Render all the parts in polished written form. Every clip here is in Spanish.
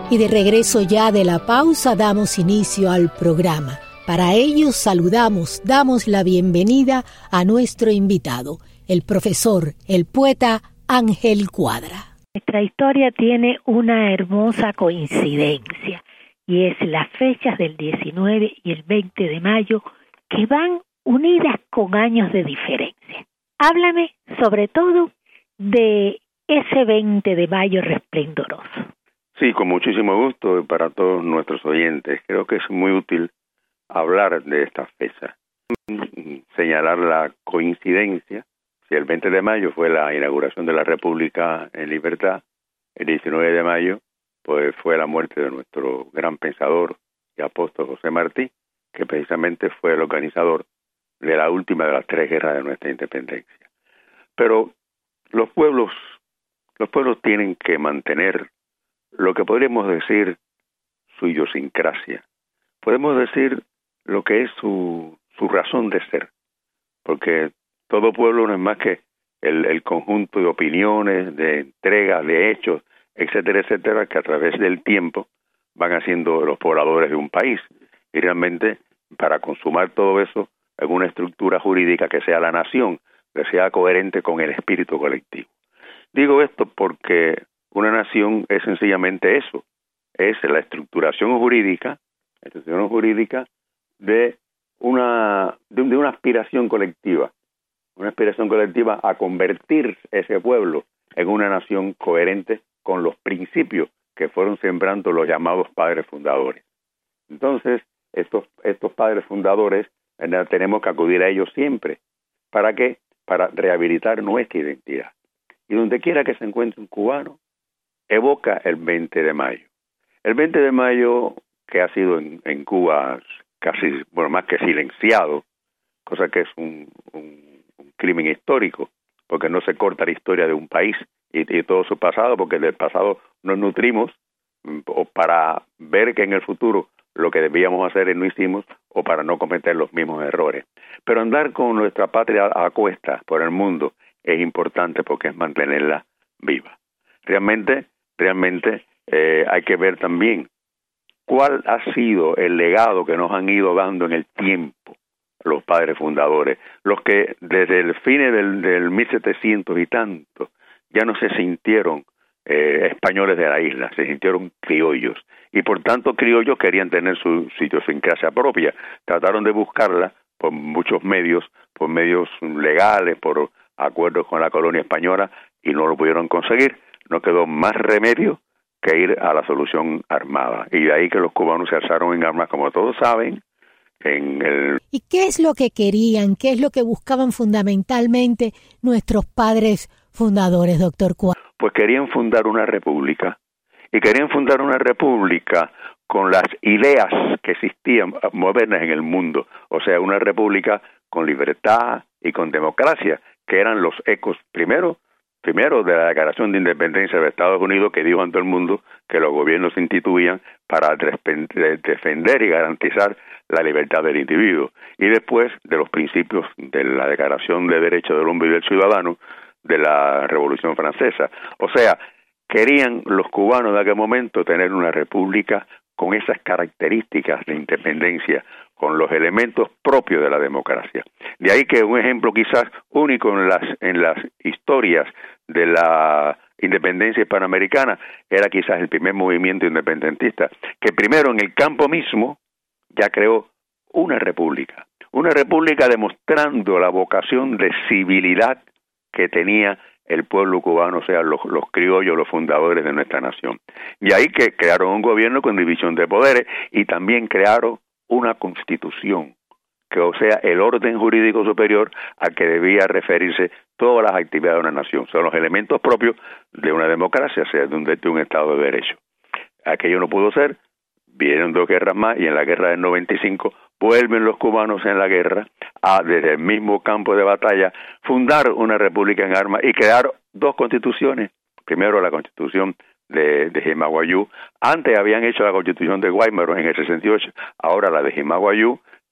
Y de regreso ya de la pausa damos inicio al programa. Para ello damos la bienvenida a nuestro invitado, el profesor, el poeta Ángel Cuadra. Nuestra historia tiene una hermosa coincidencia y es las fechas del 19 y el 20 de mayo que van unidas con años de diferencia. Háblame sobre todo de ese 20 de mayo resplendoroso. Sí, con muchísimo gusto para todos nuestros oyentes. Creo que es muy útil hablar de esta fecha. Señalar la coincidencia. Si el 20 de mayo fue la inauguración de la República en libertad, el 19 de mayo pues fue la muerte de nuestro gran pensador y apóstol José Martí, que precisamente fue el organizador de la última de las 3 guerras de nuestra independencia. Pero los pueblos tienen que mantener lo que podríamos decir su idiosincrasia. Podemos decir lo que es su razón de ser, porque todo pueblo no es más que el conjunto de opiniones, de entregas, de hechos, etcétera, etcétera, que a través del tiempo van haciendo los pobladores de un país. Y realmente, para consumar todo eso en una estructura jurídica que sea la nación, que sea coherente con el espíritu colectivo. Digo esto porque una nación es sencillamente eso, es la estructuración jurídica de una aspiración colectiva a convertir ese pueblo en una nación coherente con los principios que fueron sembrando los llamados padres fundadores. Entonces, estos padres fundadores tenemos que acudir a ellos siempre. ¿Para qué? Para rehabilitar nuestra identidad. Y donde quiera que se encuentre un cubano, evoca el 20 de mayo. El 20 de mayo, que ha sido en Cuba casi, más que silenciado, cosa que es un crimen histórico, porque no se corta la historia de un país y todo su pasado, porque del pasado nos nutrimos o para ver que en el futuro lo que debíamos hacer no hicimos, o para no cometer los mismos errores. Pero andar con nuestra patria a cuestas por el mundo es importante porque es mantenerla viva. Realmente hay que ver también cuál ha sido el legado que nos han ido dando en el tiempo los padres fundadores, los que desde el fin del 1700 y tanto ya no se sintieron españoles de la isla, se sintieron criollos, y por tanto criollos querían tener su idiosincrasia propia, trataron de buscarla por muchos medios, por medios legales, por acuerdos con la colonia española, y no lo pudieron conseguir. No quedó más remedio que ir a la solución armada, y de ahí que los cubanos se alzaron en armas, como todos saben. ¿Y qué es lo que querían? ¿Qué es lo que buscaban fundamentalmente nuestros padres fundadores, doctor Cuadra? Pues querían fundar una república, y querían fundar una república con las ideas que existían modernas en el mundo, o sea, una república con libertad y con democracia, que eran los ecos primero de la Declaración de Independencia de Estados Unidos, que dijo ante el mundo que los gobiernos se instituían para defender y garantizar la libertad del individuo, y después de los principios de la Declaración de Derechos del Hombre y del Ciudadano de la Revolución Francesa. O sea, querían los cubanos de aquel momento tener una república con esas características de independencia, con los elementos propios de la democracia. De ahí que un ejemplo quizás único en las historias de la independencia hispanoamericana era quizás el primer movimiento independentista, que primero en el campo mismo ya creó una república demostrando la vocación de civilidad que tenía el pueblo cubano, o sea, los criollos, los fundadores de nuestra nación. Y ahí que crearon un gobierno con división de poderes, y también crearon una constitución, que o sea, el orden jurídico superior al que debía referirse todas las actividades de una nación. Son los elementos propios de una democracia, o sea, de un Estado de Derecho. Aquello no pudo ser, vinieron 2 guerras más, y en la guerra del 95 vuelven los cubanos en la guerra desde el mismo campo de batalla, fundar una república en armas y crear 2 constituciones. Primero la constitución de Jimaguayú, antes habían hecho la constitución de Guaymaro en el 68, ahora la de Jimaguayú,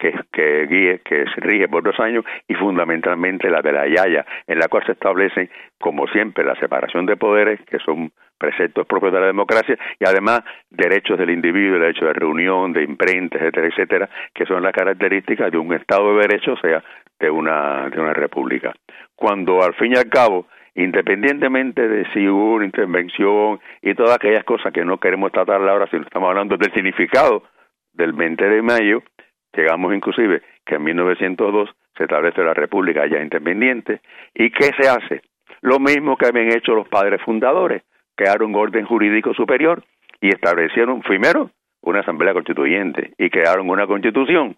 que se rige por 2 años, y fundamentalmente la de la Yaya, en la cual se establece, como siempre, la separación de poderes, que son preceptos propios de la democracia, y además derechos del individuo, derecho de reunión, de imprenta, etcétera, etcétera, que son las características de un Estado de Derecho, o sea, de una república. Cuando al fin y al cabo, independientemente de si hubo una intervención y todas aquellas cosas que no queremos tratar ahora, sino estamos hablando del significado del 20 de mayo, llegamos inclusive que en 1902 se establece la República ya independiente. ¿Y qué se hace? Lo mismo que habían hecho los padres fundadores, crearon un orden jurídico superior y establecieron primero una asamblea constituyente y crearon una constitución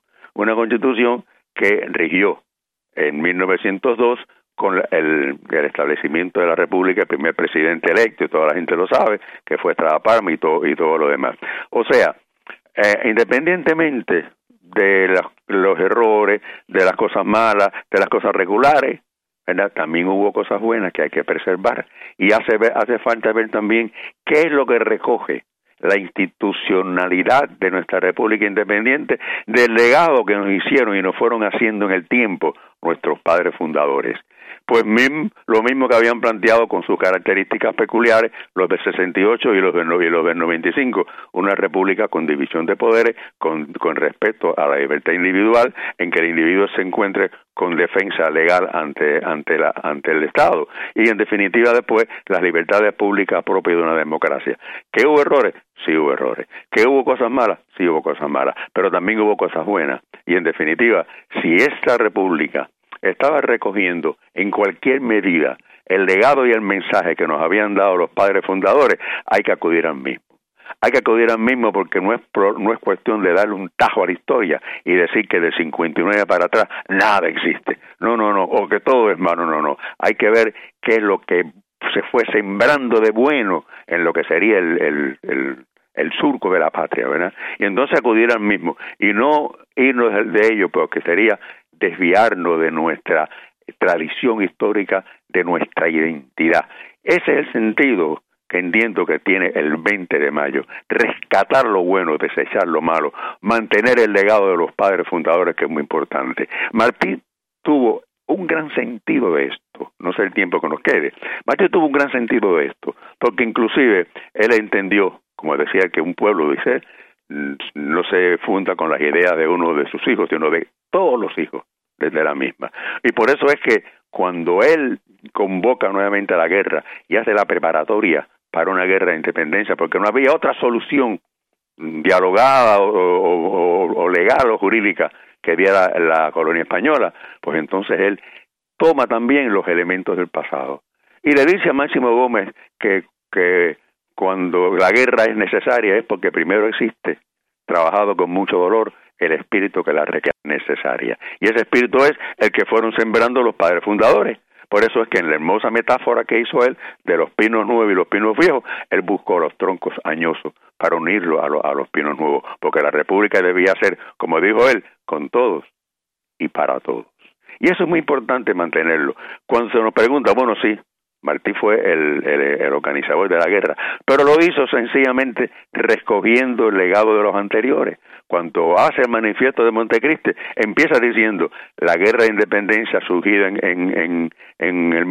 que rigió en 1902 con el establecimiento de la República, el primer presidente electo, y toda la gente lo sabe, que fue Estrada Parma y todo lo demás. O sea, independientemente de los errores, de las cosas malas, de las cosas regulares, ¿verdad? También hubo cosas buenas que hay que preservar, y hace falta ver también qué es lo que recoge la institucionalidad de nuestra República Independiente del legado que nos hicieron y nos fueron haciendo en el tiempo nuestros padres fundadores. Pues lo mismo que habían planteado con sus características peculiares los del 68 y los del 95, una república con división de poderes, con respeto a la libertad individual, en que el individuo se encuentre con defensa legal ante el Estado, y en definitiva después las libertades públicas propias de una democracia. ¿Que hubo errores? Sí hubo errores. ¿Que hubo cosas malas? Sí hubo cosas malas, pero también hubo cosas buenas, y en definitiva, si esta república estaba recogiendo en cualquier medida el legado y el mensaje que nos habían dado los padres fundadores, hay que acudir al mismo. Hay que acudir al mismo porque no es cuestión de darle un tajo a la historia y decir que del 59 para atrás nada existe. No, o que todo es malo, no. Hay que ver qué es lo que se fue sembrando de bueno en lo que sería el surco de la patria, ¿verdad? Y entonces acudir al mismo y no irnos de ello, porque sería desviarnos de nuestra tradición histórica, de nuestra identidad. Ese es el sentido que entiendo que tiene el 20 de mayo, rescatar lo bueno, desechar lo malo, mantener el legado de los padres fundadores, que es muy importante. Martí tuvo un gran sentido de esto, no sé el tiempo que nos quede. Martí tuvo un gran sentido de esto, porque inclusive él entendió, como decía, que un pueblo, dice, no se funda con las ideas de uno de sus hijos, sino de todos los hijos desde la misma. Y por eso es que cuando él convoca nuevamente a la guerra y hace la preparatoria para una guerra de independencia, porque no había otra solución dialogada o legal o jurídica que diera la colonia española, pues entonces él toma también los elementos del pasado y le dice a Máximo Gómez que cuando la guerra es necesaria es porque primero existe, trabajado con mucho dolor, el espíritu que la requiere necesaria. Y ese espíritu es el que fueron sembrando los padres fundadores. Por eso es que en la hermosa metáfora que hizo él de los pinos nuevos y los pinos viejos, él buscó los troncos añosos para unirlos a los pinos nuevos, porque la república debía ser, como dijo él, con todos y para todos. Y eso es muy importante mantenerlo. Cuando se nos pregunta, bueno, sí, Martí fue el organizador de la guerra, pero lo hizo sencillamente recogiendo el legado de los anteriores. Cuando hace el manifiesto de Montecristi, empieza diciendo la guerra de independencia surgida en el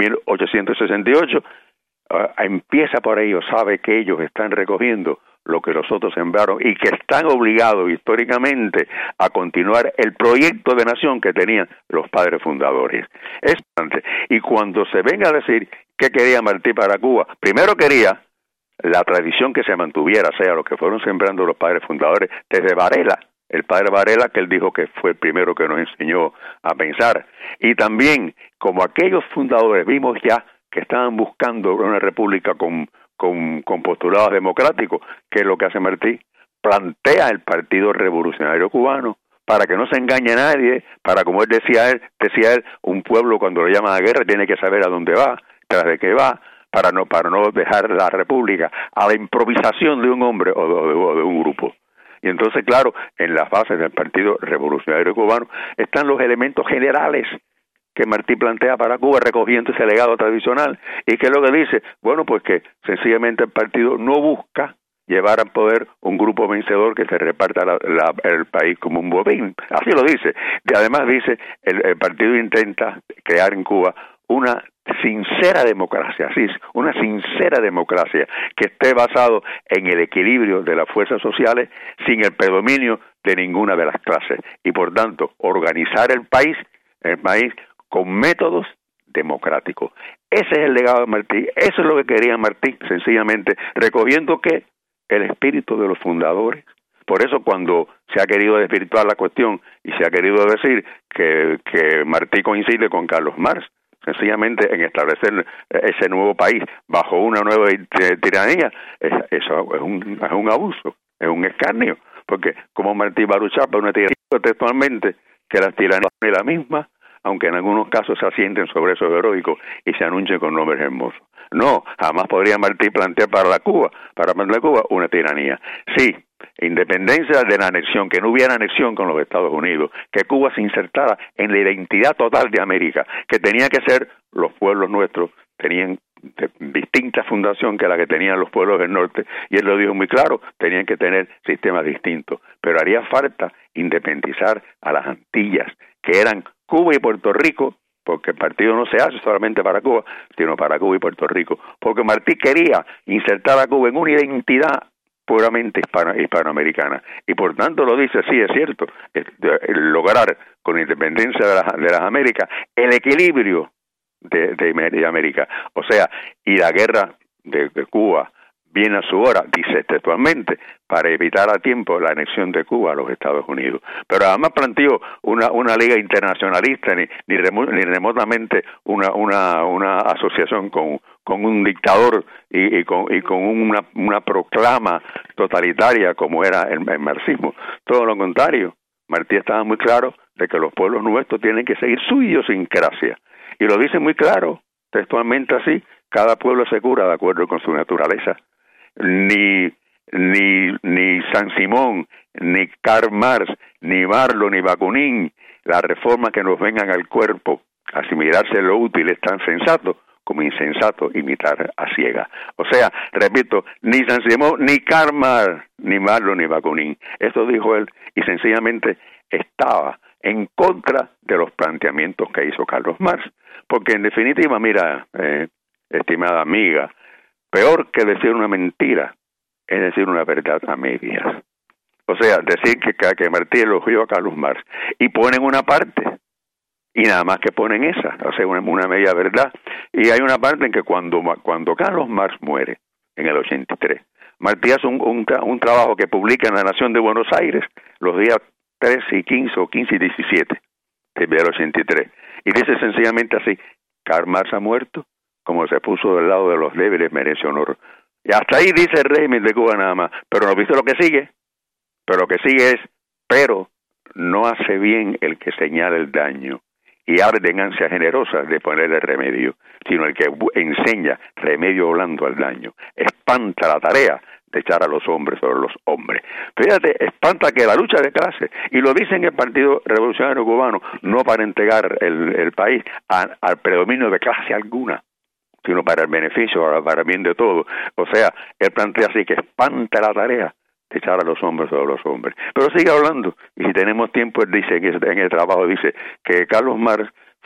1868, empieza por ello, sabe que ellos están recogiendo lo que los otros sembraron y que están obligados históricamente a continuar el proyecto de nación que tenían los padres fundadores. Es importante. Y cuando se venga a decir qué quería Martí para Cuba, primero quería la tradición que se mantuviera, o sea, lo que fueron sembrando los padres fundadores desde Varela, el padre Varela, que él dijo que fue el primero que nos enseñó a pensar. Y también, como aquellos fundadores vimos ya que estaban buscando una república con postulados democráticos, que es lo que hace Martí, plantea el Partido Revolucionario Cubano, para que no se engañe a nadie, para, como él decía, un pueblo cuando lo llama a guerra tiene que saber a dónde va, tras de qué va, para no dejar la república a la improvisación de un hombre o de un grupo. Y entonces, claro, en las bases del Partido Revolucionario Cubano están los elementos generales que Martí plantea para Cuba, recogiendo ese legado tradicional. ¿Y qué es lo que dice? Bueno, pues que sencillamente el partido no busca llevar al poder un grupo vencedor que se reparta el país como un botín. Así lo dice. Y además dice, el partido intenta crear en Cuba una sincera democracia, sí, una sincera democracia que esté basado en el equilibrio de las fuerzas sociales sin el predominio de ninguna de las clases y por tanto organizar el país con métodos democráticos. Ese es el legado de Martí, eso es lo que quería Martí, sencillamente recogiendo que el espíritu de los fundadores. Por eso cuando se ha querido desvirtuar la cuestión y se ha querido decir que Martí coincide con Carlos Marx, sencillamente en establecer ese nuevo país bajo una nueva tiranía, eso es un abuso, es un escarnio, porque como Martí va a luchar por una tiranía textualmente que las tiranías son la misma, aunque en algunos casos se asienten sobre esos heroicos y se anuncien con nombres hermosos. No, jamás podría Martí plantear para Cuba una tiranía. Sí, independencia de la anexión, que no hubiera anexión con los Estados Unidos, que Cuba se insertara en la identidad total de América, que tenía que ser los pueblos nuestros, tenían distinta fundación que la que tenían los pueblos del norte, y él lo dijo muy claro, tenían que tener sistemas distintos, pero haría falta independizar a las Antillas, que eran Cuba y Puerto Rico, porque el partido no se hace solamente para Cuba, sino para Cuba y Puerto Rico, porque Martí quería insertar a Cuba en una identidad puramente hispanoamericana, y por tanto lo dice, sí, es cierto, lograr con la independencia de las Américas el equilibrio de América, o sea, y la guerra de Cuba viene a su hora, dice textualmente, para evitar a tiempo la anexión de Cuba a los Estados Unidos. Pero además planteó una liga internacionalista, ni remotamente una asociación con un dictador y con una proclama totalitaria como era el marxismo. Todo lo contrario, Martí estaba muy claro de que los pueblos nuestros tienen que seguir su idiosincrasia. Y lo dice muy claro, textualmente así, cada pueblo se cura de acuerdo con su naturaleza. Ni San Simón, ni Karl Marx, ni Marlo, ni Bakunin, la reforma que nos vengan al cuerpo, asimilarse lo útil es tan sensato como insensato imitar a ciega. O sea, repito, ni San Simón, ni Karl Marx, ni Marlo, ni Bakunin. Esto dijo él y sencillamente estaba en contra de los planteamientos que hizo Carlos Marx. Porque en definitiva, mira, estimada amiga, peor que decir una mentira es decir una verdad a medias. O sea, decir que Martí elogió a Carlos Marx y ponen una parte y nada más que ponen esa, o sea, una media verdad. Y hay una parte en que cuando Carlos Marx muere en el 83, Martí hace un trabajo que publica en La Nación de Buenos Aires los días 13 y 15 o 15 y 17 del 83 y dice sencillamente así: Karl Marx ha muerto, como se puso del lado de los débiles merece honor. Y hasta ahí dice el régimen de Cuba nada más, pero ¿no viste lo que sigue? Pero lo que sigue es, pero no hace bien el que señala el daño y arde en ansia generosa de ponerle remedio, sino el que enseña remedio blando al daño. Espanta la tarea de echar a los hombres sobre los hombres. Fíjate, espanta que la lucha de clases, y lo dice en el Partido Revolucionario Cubano, no para entregar el país al predominio de clase alguna, sino para el beneficio, para el bien de todos. O sea, él plantea así que espanta la tarea de echar a los hombres sobre los hombres. Pero sigue hablando, y si tenemos tiempo, él dice en el trabajo, dice que Carlos Marx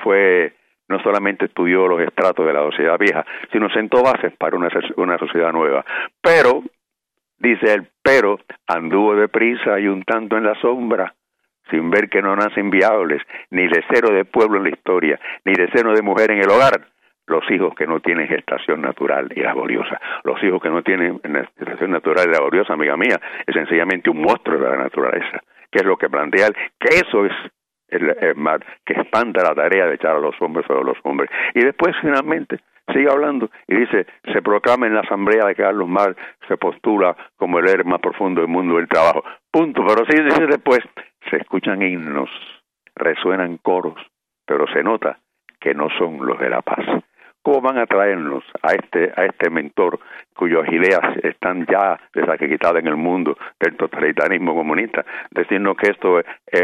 no solamente estudió los estratos de la sociedad vieja, sino sentó bases para una sociedad nueva. Pero, dice él, pero anduvo deprisa y un tanto en la sombra, sin ver que no nacen viables, ni de cero de pueblo en la historia, ni de seno de mujer en el hogar, los hijos que no tienen gestación natural y laboriosa. Los hijos que no tienen gestación natural y laboriosa, amiga mía, es sencillamente un monstruo de la naturaleza, que es lo que plantea él, que eso es el mal, que espanta la tarea de echar a los hombres sobre los hombres. Y después, finalmente, sigue hablando y dice, se proclama en la asamblea de Carlos Marx, se postula como el héroe más profundo del mundo del trabajo. Punto. Pero sí, dice después, se escuchan himnos, resuenan coros, pero se nota que no son los de la paz. ¿Cómo van a traernos a este mentor cuyas ideas están ya desacreditadas en el mundo del totalitarismo comunista? Decirnos que esto,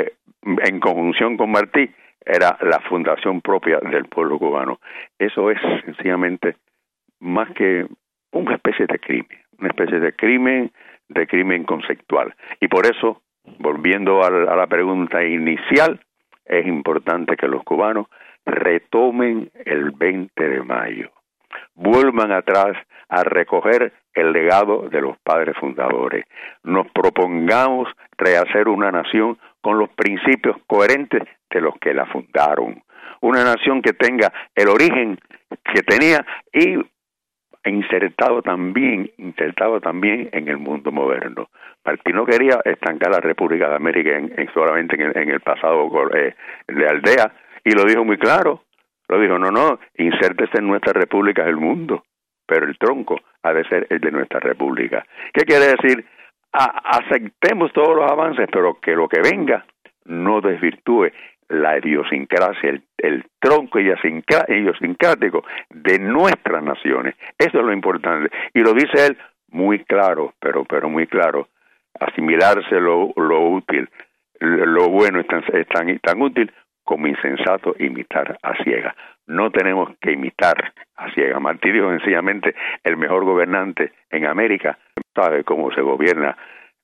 en conjunción con Martí, era la fundación propia del pueblo cubano. Eso es sencillamente más que una especie de crimen de crimen conceptual. Y por eso, volviendo a la pregunta inicial, es importante que los cubanos retomen el 20 de mayo, vuelvan atrás a recoger el legado de los padres fundadores, nos propongamos rehacer una nación con los principios coherentes de los que la fundaron, una nación que tenga el origen que tenía y insertado también en el mundo moderno. Martí no quería estancar la República de América solamente en el pasado de aldea, y lo dijo muy claro. Lo dijo, no, insértese en nuestras repúblicas del mundo, pero el tronco ha de ser el de nuestra república. ¿Qué quiere decir? Aceptemos todos los avances, pero que lo que venga no desvirtúe la idiosincrasia, el tronco idiosincrático de nuestras naciones. Eso es lo importante. Y lo dice él muy claro, pero muy claro. Asimilarse lo útil, lo bueno es tan útil como insensato imitar a ciegas. No tenemos que imitar a ciegas. Martí dijo sencillamente, el mejor gobernante en América sabe cómo se gobierna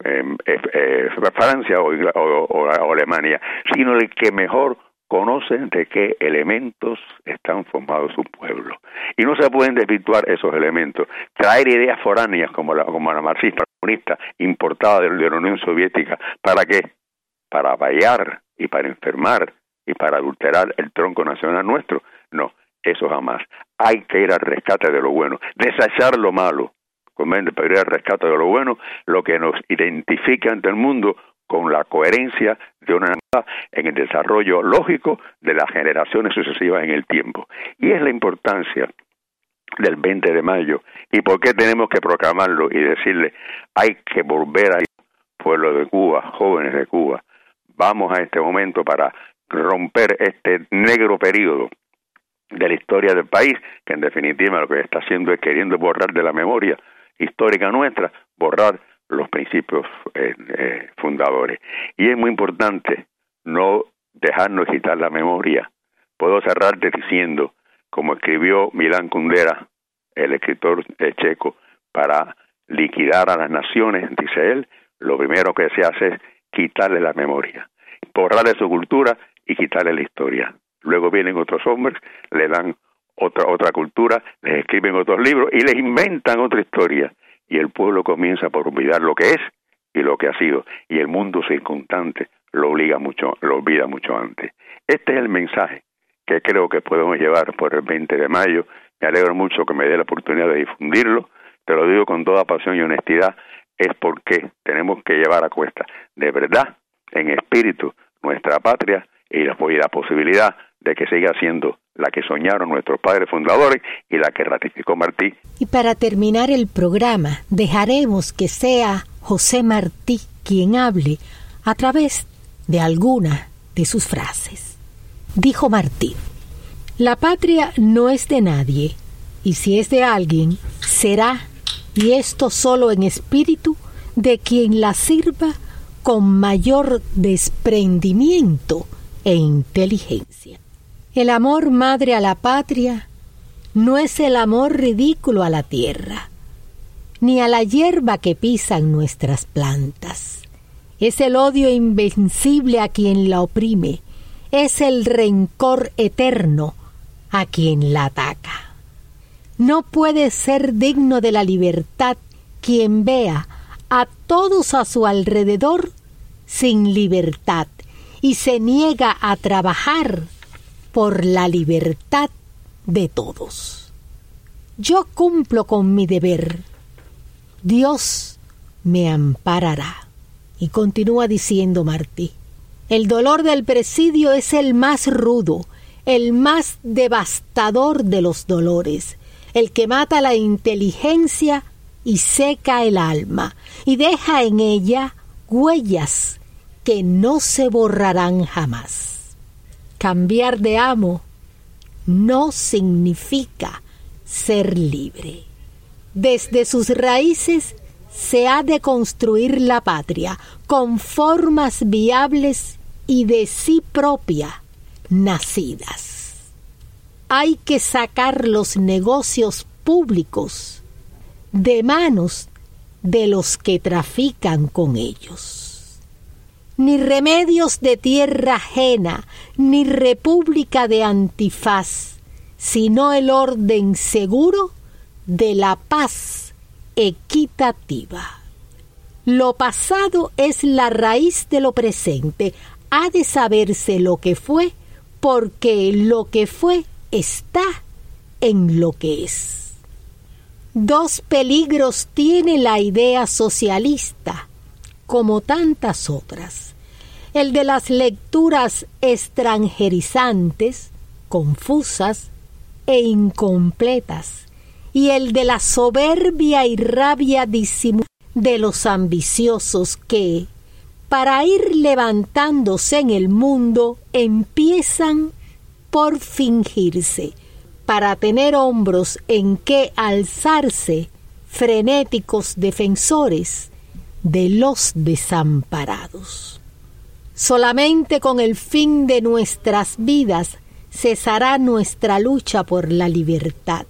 Francia o Alemania, sino el que mejor conoce de qué elementos están formados su pueblo. Y no se pueden desvirtuar esos elementos. Traer ideas foráneas como la marxista, comunista, importada de la Unión Soviética, ¿para qué? Para vallar y para enfermar y para adulterar el tronco nacional nuestro. No, eso jamás. Hay que ir al rescate de lo bueno, desechar lo malo, para ir al rescate de lo bueno, lo que nos identifica ante el mundo con la coherencia de una en el desarrollo lógico de las generaciones sucesivas en el tiempo. Y es la importancia del 20 de mayo. ¿Y por qué tenemos que proclamarlo y decirle, hay que volver a pueblo de Cuba, jóvenes de Cuba, vamos a este momento para romper este negro periodo de la historia del país, que en definitiva lo que está haciendo es queriendo borrar de la memoria histórica nuestra, borrar los principios fundadores. Y es muy importante no dejarnos quitar la memoria. Puedo cerrarte diciendo, como escribió Milán Kundera, el escritor checo, para liquidar a las naciones, dice él, lo primero que se hace es quitarle la memoria, borrarle su cultura y quitarle la historia. Luego vienen otros hombres, le dan otra cultura, les escriben otros libros y les inventan otra historia. Y el pueblo comienza por olvidar lo que es y lo que ha sido. Y el mundo circundante lo olvida mucho antes. Este es el mensaje que creo que podemos llevar por el 20 de mayo. Me alegro mucho que me dé la oportunidad de difundirlo. Te lo digo con toda pasión y honestidad. Es porque tenemos que llevar a cuesta, de verdad, en espíritu, nuestra patria y la posibilidad de que siga siendo la que soñaron nuestros padres fundadores y la que ratificó Martí. Y para terminar el programa, dejaremos que sea José Martí quien hable a través de alguna de sus frases. Dijo Martí: la patria no es de nadie, y si es de alguien, será, y esto solo en espíritu, de quien la sirva con mayor desprendimiento e inteligencia. El amor madre a la patria no es el amor ridículo a la tierra, ni a la hierba que pisan nuestras plantas. Es el odio invencible a quien la oprime, es el rencor eterno a quien la ataca. No puede ser digno de la libertad quien vea a todos a su alrededor sin libertad y se niega a trabajar por la libertad de todos. Yo cumplo con mi deber. Dios me amparará. Y continúa diciendo Martí: el dolor del presidio es el más rudo, el más devastador de los dolores, el que mata la inteligencia y seca el alma, y deja en ella huellas que no se borrarán jamás. Cambiar de amo no significa ser libre. Desde sus raíces se ha de construir la patria con formas viables y de sí propia nacidas. Hay que sacar los negocios públicos de manos de los que trafican con ellos. Ni remedios de tierra ajena, ni república de antifaz, sino el orden seguro de la paz equitativa. Lo pasado es la raíz de lo presente. Ha de saberse lo que fue, porque lo que fue está en lo que es. Dos peligros tiene la idea socialista, como tantas otras: el de las lecturas extranjerizantes, confusas e incompletas, y el de la soberbia y rabia disimulada de los ambiciosos que, para ir levantándose en el mundo, empiezan por fingirse, para tener hombros en que alzarse, frenéticos defensores de los desamparados. Solamente con el fin de nuestras vidas cesará nuestra lucha por la libertad.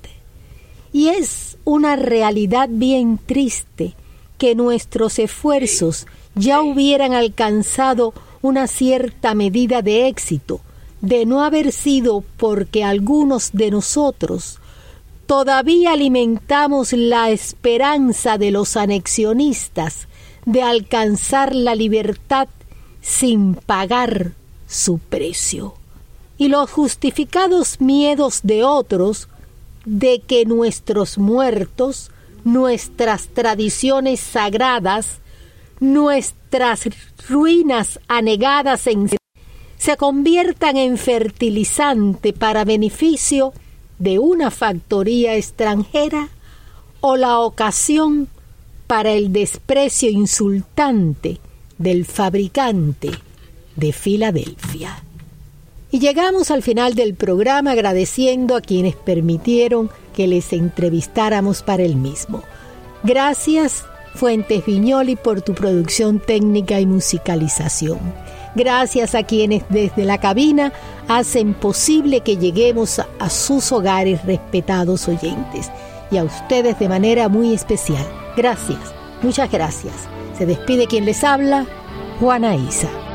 Y es una realidad bien triste que nuestros esfuerzos ya hubieran alcanzado una cierta medida de éxito, de no haber sido porque algunos de nosotros todavía alimentamos la esperanza de los anexionistas de alcanzar la libertad sin pagar su precio, y los justificados miedos de otros de que nuestros muertos, nuestras tradiciones sagradas, nuestras ruinas anegadas se conviertan en fertilizante para beneficio de una factoría extranjera, o la ocasión para el desprecio insultante del fabricante de Filadelfia. Y llegamos al final del programa agradeciendo a quienes permitieron que les entrevistáramos para el mismo. Gracias, Fuentes Viñoli, por tu producción técnica y musicalización. Gracias a quienes desde la cabina hacen posible que lleguemos a sus hogares, respetados oyentes. Y a ustedes de manera muy especial. Gracias, muchas gracias. Se despide quien les habla, Juana Isa.